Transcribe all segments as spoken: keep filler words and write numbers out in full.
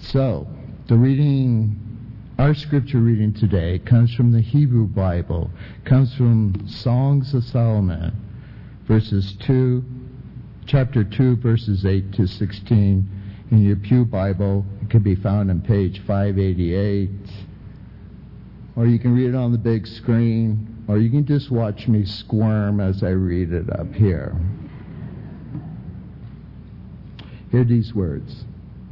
So, the reading, our scripture reading today comes from the Hebrew Bible, comes from Songs of Solomon, verses two, chapter two, verses eight to sixteen. In your Pew Bible, it can be found on page five eighty-eight, or you can read it on the big screen, or you can just watch me squirm as I read it up here. Hear these words.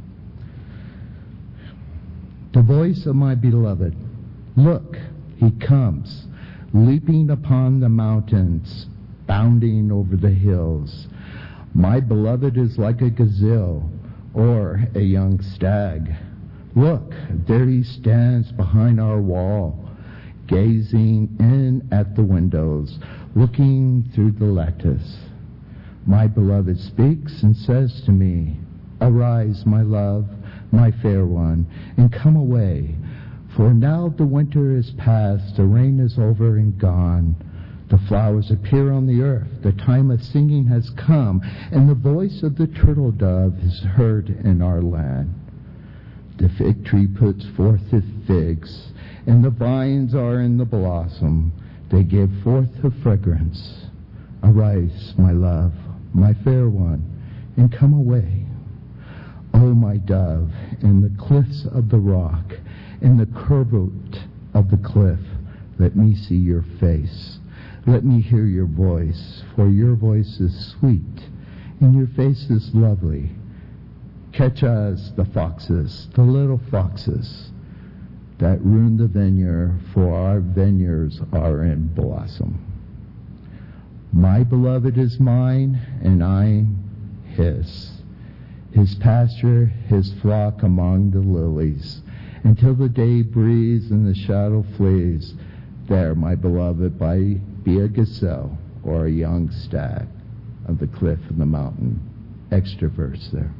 The voice of my beloved, look, he comes, leaping upon the mountains, bounding over the hills. My beloved is like a gazelle or a young stag. Look, there he stands behind our wall, gazing in at the windows, looking through the lattice. My beloved speaks and says to me, arise, my love, my fair one, and come away. For now the winter is past, the rain is over and gone. The flowers appear on the earth, the time of singing has come, and the voice of the turtle dove is heard in our land. The fig tree puts forth its figs, and the vines are in the blossom. They give forth a fragrance. Arise, my love, my fair one, and come away. O my dove, in the cliffs of the rock, in the curvet of the cliff, let me see your face. Let me hear your voice, for your voice is sweet, and your face is lovely. Catch us, the foxes, the little foxes, that ruin the vineyard, for our vineyards are in blossom. My beloved is mine, and I his. His pasture, his flock among the lilies, until the day breathes and the shadow flees. There, my beloved, by be a gazelle or a young stag of the cliff and the mountain. Extra verse there.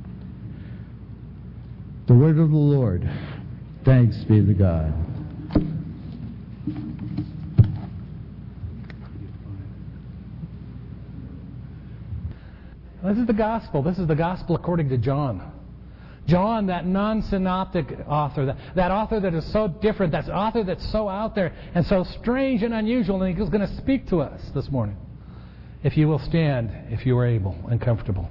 The word of the Lord. Thanks be to God. This is the gospel. This is the gospel according to John. John, that non-synoptic author, that, that author that is so different, that author that's so out there and so strange and unusual, and he's going to speak to us this morning. If you will stand, if you are able and comfortable.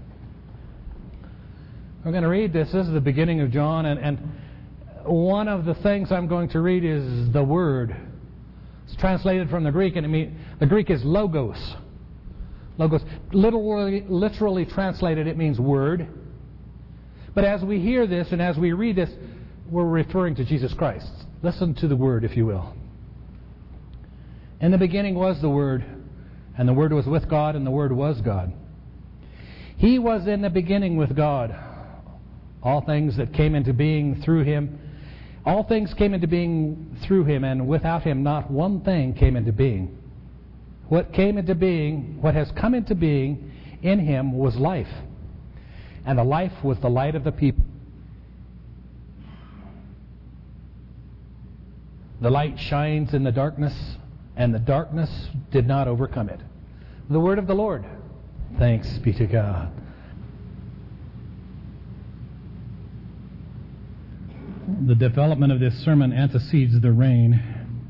We're going to read this. This is the beginning of John, and, and one of the things I'm going to read is the word. It's translated from the Greek, and it mean, the Greek is logos. Logos. Literally, literally translated, it means word. But as we hear this and as we read this, we're referring to Jesus Christ. Listen to the word, if you will. In the beginning was the Word, and the Word was with God, and the Word was God. He was in the beginning with God. All things that came into being through Him, all things came into being through Him, and without Him not one thing came into being. What came into being, what has come into being in Him was life. And the life was the light of the people. The light shines in the darkness, and the darkness did not overcome it. The word of the Lord. Thanks be to God. The development of this sermon antecedes the rain.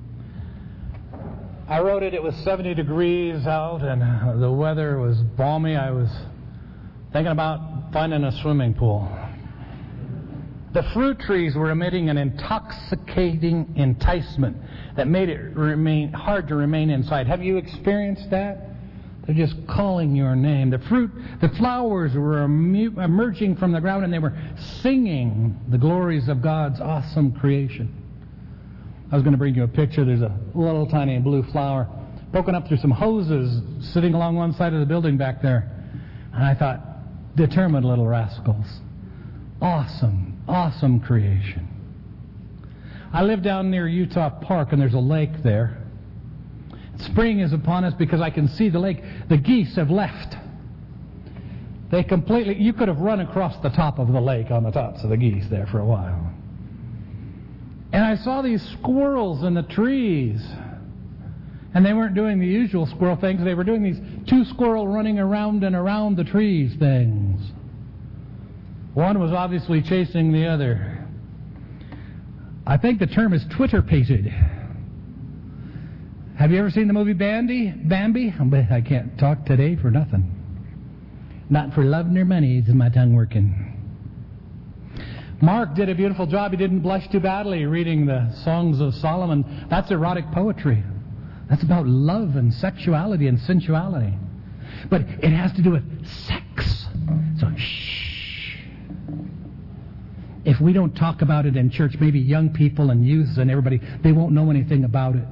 I wrote it, it was seventy degrees out, and the weather was balmy. I was thinking about finding a swimming pool. The fruit trees were emitting an intoxicating enticement that made it remain hard to remain inside. Have you experienced that? They're just calling your name. The fruit, the flowers were emerging from the ground, and they were singing the glories of God's awesome creation. I was going to bring you a picture. There's a little tiny blue flower broken up through some hoses sitting along one side of the building back there. And I thought, determined little rascals. Awesome, awesome creation. I live down near Utah Park, and there's a lake there. Spring is upon us because I can see the lake. The geese have left. They completely, you could have run across the top of the lake on the tops of the geese there for a while. And I saw these squirrels in the trees. And they weren't doing the usual squirrel things. They were doing these two squirrel running around and around the trees things. One was obviously chasing the other. I think the term is Twitter-pated. Have you ever seen the movie Bambi? Bambi? I can't talk today for nothing. Not for love nor money is my tongue working. Mark did a beautiful job. He didn't blush too badly reading the Songs of Solomon. That's erotic poetry. That's about love and sexuality and sensuality. But it has to do with sex. So, shh. If we don't talk about it in church, maybe young people and youths and everybody, they won't know anything about it.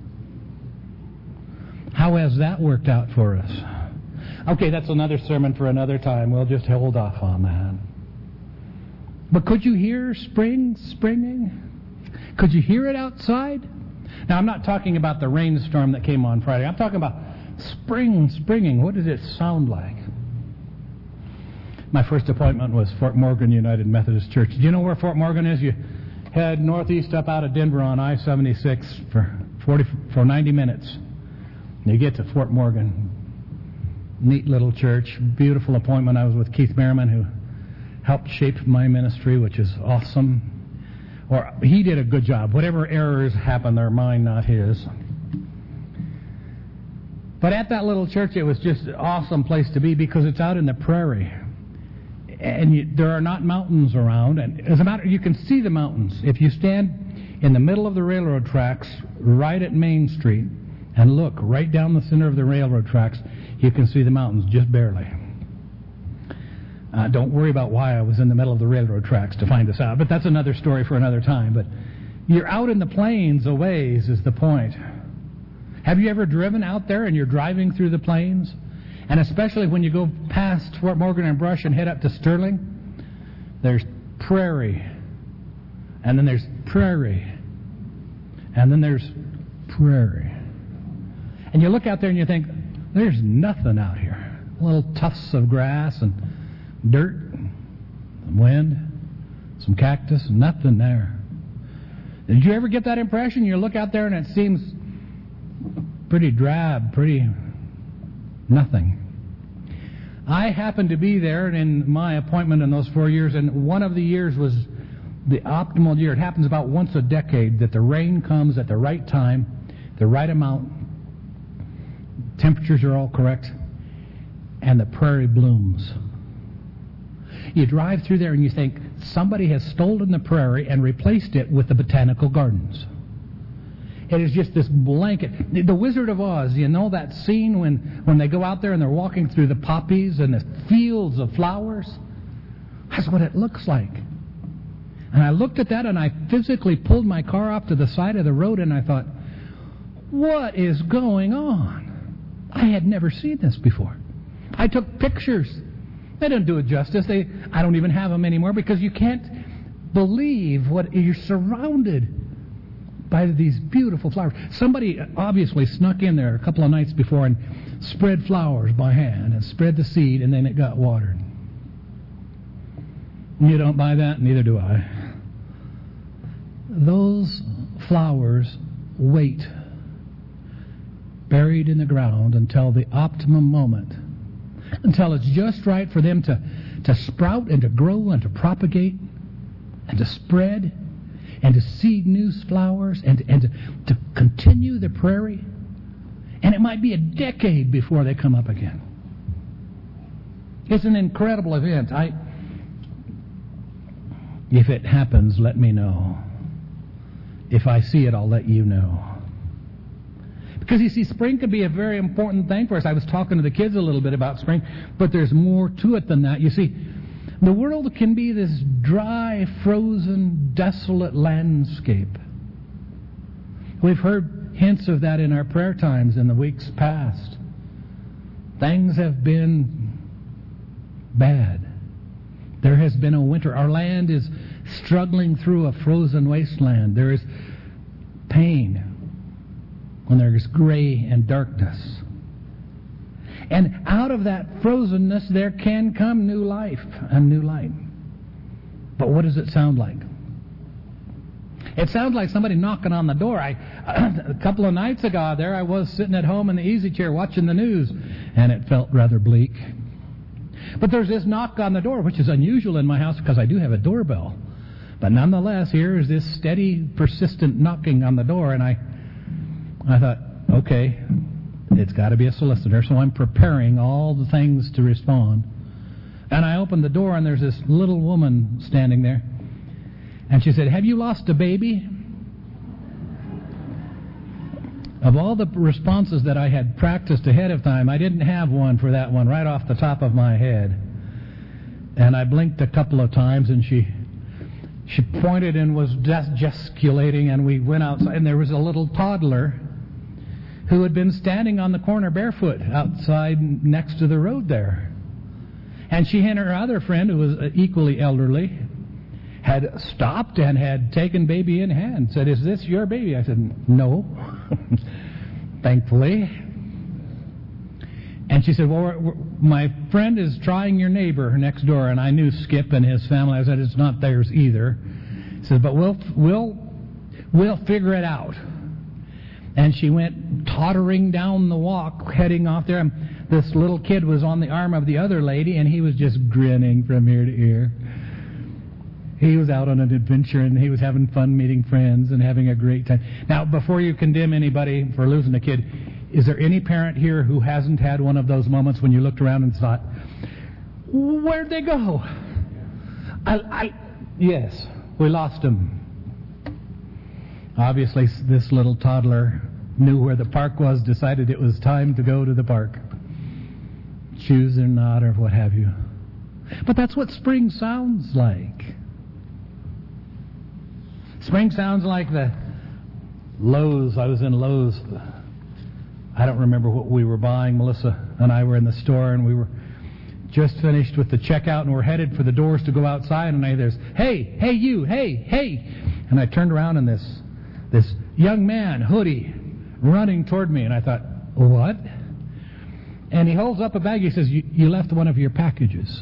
How has that worked out for us? Okay, that's another sermon for another time. We'll just hold off on that. But could you hear spring springing? Could you hear it outside? Now, I'm not talking about the rainstorm that came on Friday. I'm talking about spring springing. What did it sound like? My first appointment was Fort Morgan United Methodist Church. Do you know where Fort Morgan is? You head northeast up out of Denver on I seventy-six for forty for ninety minutes. You get to Fort Morgan. Neat little church. Beautiful appointment. I was with Keith Merriman, who helped shape my ministry, which is awesome. Or he did a good job. Whatever errors happened, they're mine, not his. But at that little church, it was just an awesome place to be because it's out in the prairie. And you, there are not mountains around. And as a matter, you can see the mountains. If you stand in the middle of the railroad tracks, right at Main Street, and look right down the center of the railroad tracks, you can see the mountains just barely. Uh, don't worry about why I was in the middle of the railroad tracks to find this out, but that's another story for another time. But you're out in the plains a ways is the point. Have you ever driven out there and you're driving through the plains? And especially when you go past Fort Morgan and Brush and head up to Sterling, there's prairie. And then there's prairie. And then there's prairie. And you look out there and you think, there's nothing out here. Little tufts of grass and dirt, some wind, some cactus, nothing there. Did you ever get that impression? You look out there and it seems pretty drab, pretty nothing. I happened to be there in my appointment in those four years, and one of the years was the optimal year. It happens about once a decade that the rain comes at the right time, the right amount, temperatures are all correct, and the prairie blooms. You drive through there and you think, somebody has stolen the prairie and replaced it with the botanical gardens. It is just this blanket. The Wizard of Oz, you know that scene when, when they go out there and they're walking through the poppies and the fields of flowers? That's what it looks like. And I looked at that and I physically pulled my car off to the side of the road and I thought, what is going on? I had never seen this before. I took pictures. They don't do it justice. They, I don't even have them anymore because you can't believe what you're surrounded by these beautiful flowers. Somebody obviously snuck in there a couple of nights before and spread flowers by hand and spread the seed, and then it got watered. You don't buy that? Neither do I. Those flowers wait buried in the ground until the optimum moment, until it's just right for them to, to sprout and to grow and to propagate and to spread and to seed new flowers and, and to, to continue the prairie. And it might be a decade before they come up again. It's an incredible event. I, if it happens, let me know. If I see it, I'll let you know. Because, you see, spring can be a very important thing for us. I was talking to the kids a little bit about spring, but there's more to it than that. You see, the world can be this dry, frozen, desolate landscape. We've heard hints of that in our prayer times in the weeks past. Things have been bad. There has been a winter. Our land is struggling through a frozen wasteland. There is pain when there is gray and darkness. And out of that frozenness there can come new life and new light. But what does it sound like? It sounds like somebody knocking on the door. I, a couple of nights ago there I was sitting at home in the easy chair watching the news, and it felt rather bleak. But there's this knock on the door, which is unusual in my house because I do have a doorbell. But nonetheless, here is this steady, persistent knocking on the door, and I, I thought, okay, it's got to be a solicitor, so I'm preparing all the things to respond. And I opened the door, and there's this little woman standing there. And she said, "Have you lost a baby?" Of all the responses that I had practiced ahead of time, I didn't have one for that one right off the top of my head. And I blinked a couple of times, and she she pointed and was just gesticulating, and we went outside, and there was a little toddler who had been standing on the corner barefoot outside next to the road there. And she and her other friend, who was equally elderly, had stopped and had taken baby in hand. Said, "Is this your baby?" I said, "No," thankfully. And she said, "Well, we're, we're, my friend is trying your neighbor next door," and I knew Skip and his family. I said, "It's not theirs either." She said, "But we'll we'll we'll figure it out." And she went tottering down the walk, heading off there. And this little kid was on the arm of the other lady, and he was just grinning from ear to ear. He was out on an adventure, and he was having fun meeting friends and having a great time. Now, before you condemn anybody for losing a kid, is there any parent here who hasn't had one of those moments when you looked around and thought, "Where'd they go?" I, I, yes, we lost them. Obviously, this little toddler knew where the park was, decided it was time to go to the park. Choose or not, or what have you. But that's what spring sounds like. Spring sounds like the Lowe's. I was in Lowe's. I don't remember what we were buying. Melissa and I were in the store, and we were just finished with the checkout, and we're headed for the doors to go outside, and I there's, "Hey, hey you, hey, hey." And I turned around, and this this young man, hoodie, running toward me, and I thought, "What?" And he holds up a bag. He says, you, you left one of your packages."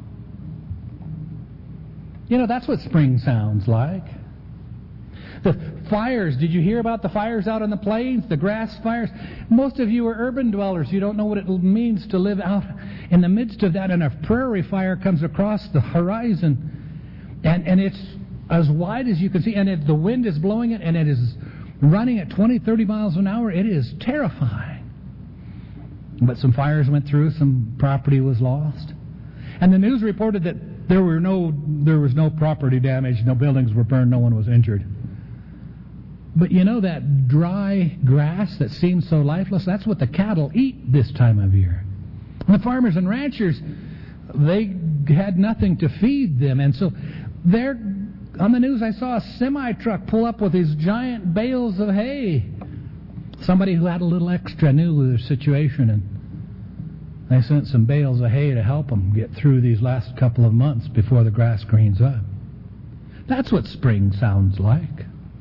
You know, that's what spring sounds like. The fires, did you hear about the fires out on the plains, the grass fires? Most of you are urban dwellers. You don't know what it means to live out in the midst of that, and a prairie fire comes across the horizon, and, and it's as wide as you can see, and if the wind is blowing it, and it is running at twenty, thirty miles an hour, it is terrifying. But some fires went through, some property was lost. And the news reported that there were no, there was no property damage, no buildings were burned, no one was injured. But you know that dry grass that seems so lifeless, that's what the cattle eat this time of year. And the farmers and ranchers, they had nothing to feed them. And so they're, on the news I saw a semi-truck pull up with these giant bales of hay. Somebody who had a little extra knew their situation, and they sent some bales of hay to help them get through these last couple of months before the grass greens up. That's what spring sounds like.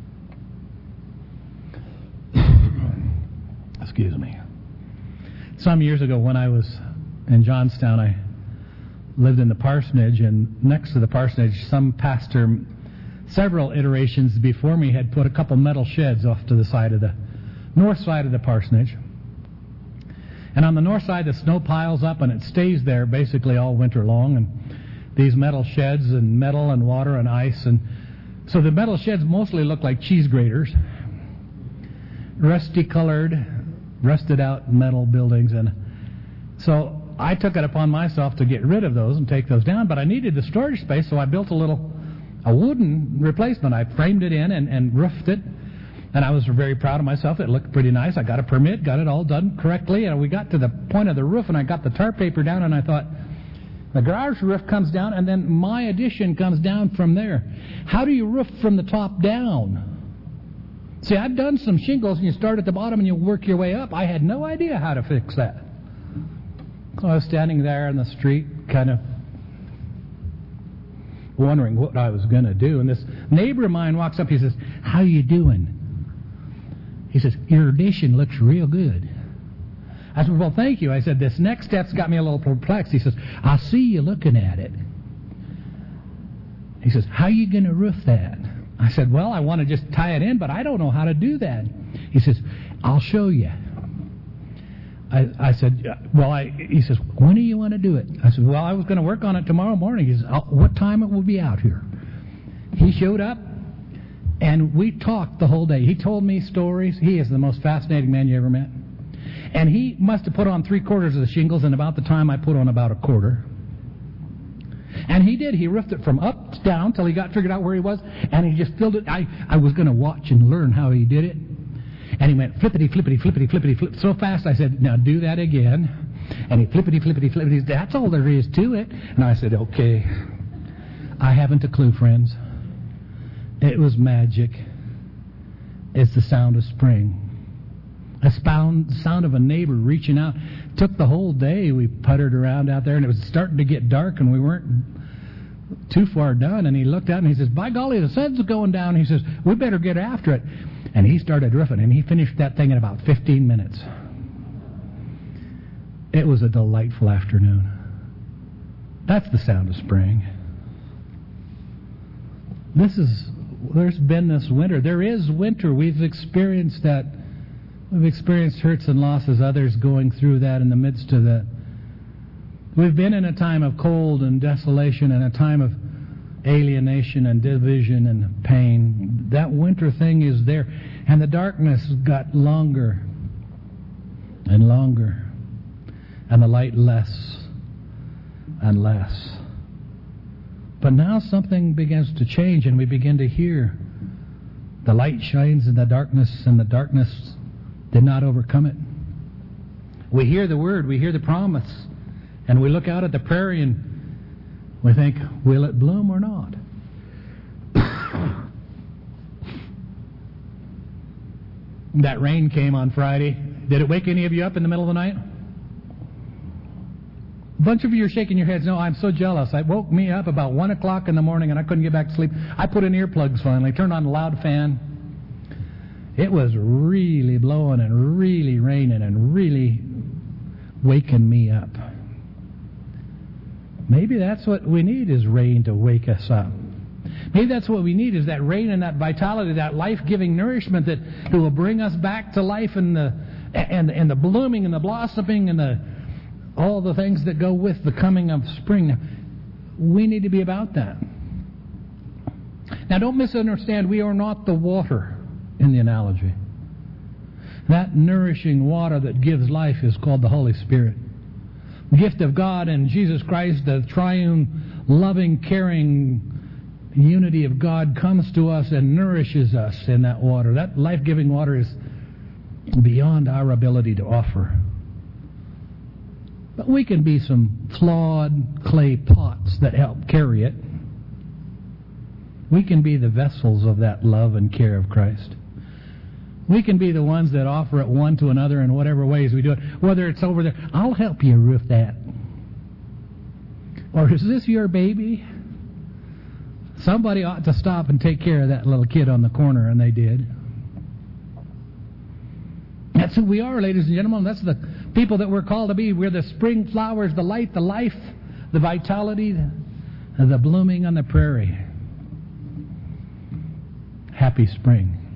Excuse me. Some years ago when I was in Johnstown, I lived in the parsonage, and next to the parsonage, some pastor, several iterations before me, had put a couple metal sheds off to the side of the north side of the parsonage. And on the north side, the snow piles up, and it stays there basically all winter long. And these metal sheds, and metal and water and ice, and so the metal sheds mostly look like cheese graters, rusty colored, rusted out metal buildings. And so I took it upon myself to get rid of those and take those down, but I needed the storage space, so I built a little a wooden replacement. I framed it in and, and roofed it, and I was very proud of myself. It looked pretty nice. I got a permit, got it all done correctly, and we got to the point of the roof, and I got the tar paper down, and I thought, the garage roof comes down, and then my addition comes down from there. How do you roof from the top down? See, I've done some shingles, and you start at the bottom and you work your way up. I had no idea how to fix that. So I was standing there in the street, kind of wondering what I was going to do. And this neighbor of mine walks up. He says, "How you doing?" He says, "Your addition looks real good." I said, "Well, thank you." I said, "This next step's got me a little perplexed." He says, "I see you looking at it." He says, "How you going to roof that?" I said, "Well, I want to just tie it in, but I don't know how to do that." He says, "I'll show you." I, I said, well, I, he says, when do you want to do it? I said, well, I was going to work on it tomorrow morning. He says, oh, what time it will be out here? He showed up, and we talked the whole day. He told me stories. He is the most fascinating man you ever met. And he must have put on three quarters of the shingles in about the time I put on about a quarter. And he did. He roofed it from up to down till he got figured out where he was, and he just filled it. I, I was going to watch and learn how he did it. And he went flippity, flippity, flippity, flippity, flip so fast. I said, now do that again. And he flippity, flippity, flippity. That's all there is to it. And I said, okay. I haven't a clue, friends. It was magic. It's the sound of spring. A sound, sound of a neighbor reaching out. Took the whole day. We puttered around out there, and it was starting to get dark, and we weren't too far done. And he looked out, and he says, by golly, the sun's going down. He says, we better get after it. And he started riffing, and he finished that thing in about fifteen minutes. It was a delightful afternoon. That's the sound of spring. This is, there's been this winter. There is winter. We've experienced that. We've experienced hurts and losses, others going through that in the midst of that. We've been in a time of cold and desolation and a time of alienation and division and pain. That winter thing is there. And the darkness got longer and longer. And the light less and less. But now something begins to change, and we begin to hear. The light shines in the darkness, and the darkness did not overcome it. We hear the word, we hear the promise, and we look out at the prairie and we think, will it bloom or not? That rain came on Friday. Did it wake any of you up in the middle of the night? A bunch of you are shaking your heads. No, I'm so jealous. It woke me up about one o'clock in the morning and I couldn't get back to sleep. I put in earplugs finally, turned on the loud fan. It was really blowing and really raining and really waking me up. Maybe that's what we need, is rain to wake us up. Maybe that's what we need, is that rain and that vitality, that life-giving nourishment that, that will bring us back to life, and the and and the blooming and the blossoming and the all the things that go with the coming of spring. We need to be about that. Now, don't misunderstand. We are not the water in the analogy. That nourishing water that gives life is called the Holy Spirit. The gift of God and Jesus Christ, the triune, loving, caring unity of God, comes to us and nourishes us in that water. That life-giving water is beyond our ability to offer. But we can be some flawed clay pots that help carry it. We can be the vessels of that love and care of Christ. We can be the ones that offer it one to another in whatever ways we do it. Whether it's over there, I'll help you roof that. Or is this your baby? Somebody ought to stop and take care of that little kid on the corner, and they did. That's who we are, ladies and gentlemen. That's the people that we're called to be. We're the spring flowers, the light, the life, the vitality, the blooming on the prairie. Happy spring.